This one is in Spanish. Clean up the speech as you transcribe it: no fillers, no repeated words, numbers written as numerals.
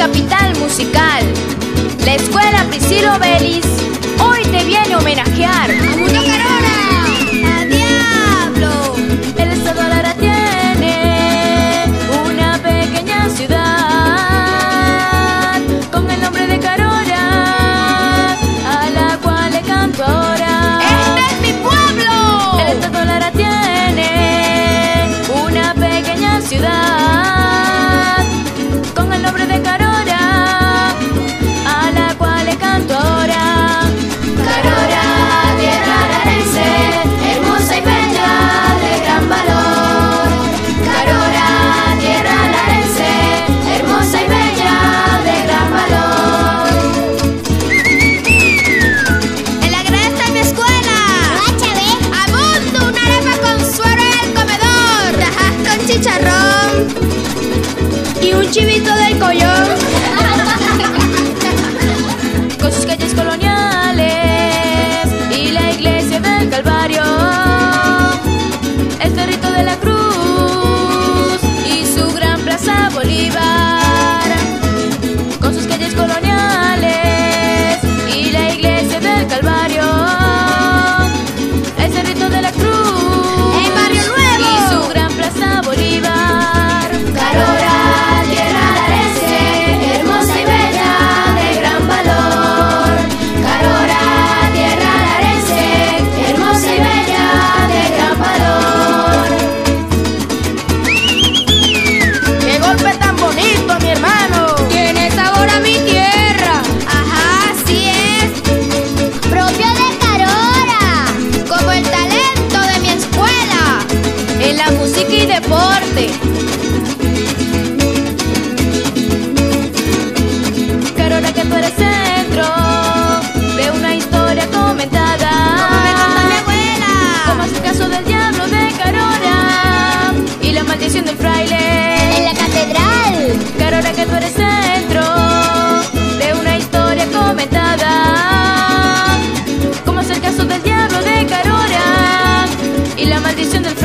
capital musical. La escuela Priscilo Vélez hoy te viene a homenajear. ¡A Mundo Carora! ¡A Diablo! El estado Lara tiene una pequeña ciudad con el nombre de Carora, a la cual le canto ahora. ¡Este es mi pueblo! El estado Lara tiene una pequeña ciudad con el nombre de Carora, a la cual le canto ahora. Carora, tierra larense, hermosa y bella, de gran valor. Carora, tierra larense, hermosa y bella, de gran valor. En la granja está mi escuela. A Mundo, una arepa con suero en el comedor. Tajas con chicharrón y un chivito del collón. Con sus calles coloniales y la iglesia del Calvario, el Cerrito de la Cruz y su gran plaza Bolívar. Con sus calles coloniales y la iglesia del Calvario, el Cerrito de la Cruz, ¡El Barrio Nuevo! y su gran plaza Bolívar. Carora, tierra larense, hermosa y bella, de gran valor. Carora, tierra larense, hermosa y bella, de gran valor. ¡Qué golpe tan bonito, mi hermano! Tiene sabor a mi tierra. Ajá, así es. Propio de Carora, como el talento de mi escuela. En la música y deporte. Carora, que tú eres centro de una historia comentada. Como me contó mi abuela. Como es el caso del diablo de Carora y la maldición del fraile. En la catedral. Carora, que tú eres centro de una historia comentada. Como es el caso del diablo de Carora y la maldición del fraile.